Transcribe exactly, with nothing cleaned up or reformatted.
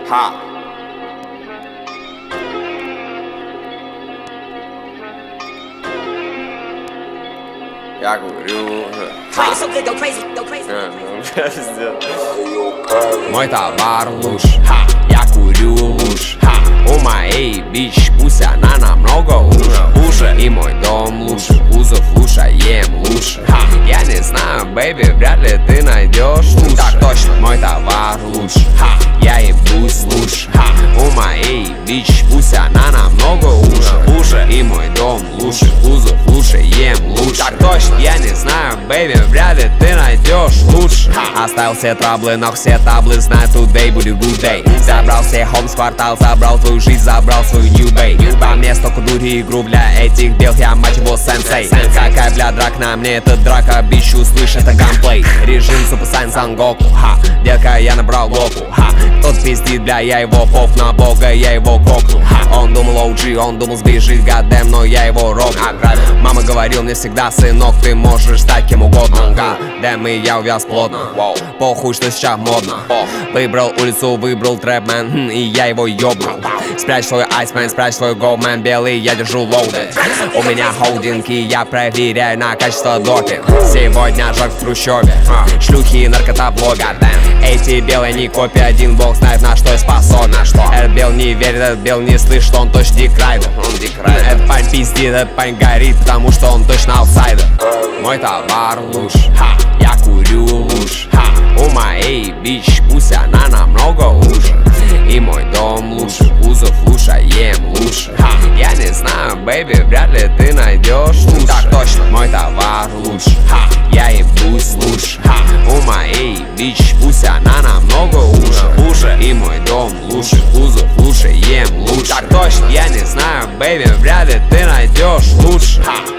Ха. Я говорю, ха. Мой товар луж, ха. Я курю луж, ха. У моей бич пусть она намного хуже. И мой дом лучше, кузов лучше, ем лучше, ха. Я не знаю, бэйби, вряд ли ты найдешь лучше. Так точно, мой товар лучше, ха. Я ебусь лучше, ха. У моей бич пусть она намного хуже, хуже. И мой дом лучше, кузов лучше, ем лучше. Так точно, я не знаю, бэйби, вряд ли ты найдешь лучше, ха. Оставил все траблы, но все таблы знают, today будет good day. Забрал все хом с квартал, забрал твою жизнь, забрал свою new bay. По мне столько дури, игру для этих дел, я мать его сенсей. Какая бля драк на мне, это драка, бичу, слышь, это ганплей. Режим Super Saiyan Son Goku, ха. Детка, я набрал локу, ха. Тот пиздит, бля, я его поп на бога, я его кокну, ха. Он думал о джи, он думал сбежит, гадэм, но я его рокну. Мама говорил мне всегда, сынок, ты можешь стать кем угодно, гадэм, и я увяз плотно. Похуй, что сейчас модно. Выбрал улицу, выбрал трэпмен, и я его ёбнул. Спрячь свой айсмен, спрячь свой голдмен, белый, я держу лоуды. У меня холдинг, и я проверяю на качество допинг. Сегодня жак в трущобе, шлюхи и наркота в лобби. Эти белые не копии, один бог знает на что я способен. Этот бел не верит, этот бел не слышит, что он точно дикрайдер. Этот парень пиздит, этот парень горит, потому что он точно аутсайдер. Мой товар лучше, ха. Я курю лучше, ха. У моей бич пусть она намного хуже. И мой дом лучше, кузов лучше, ем лучше, ха. Я не знаю, бэйби, вряд ли ты найдешь лучше. Так точно, мой товар лучше, ха. Я ебусь лучше, ха. У моей бич пусть она намного хуже, хуже. И мой дом лучше, кузов лучше, ем лучше. Так точно, я не знаю, бэйби, вряд ли ты найдешь лучше, ха.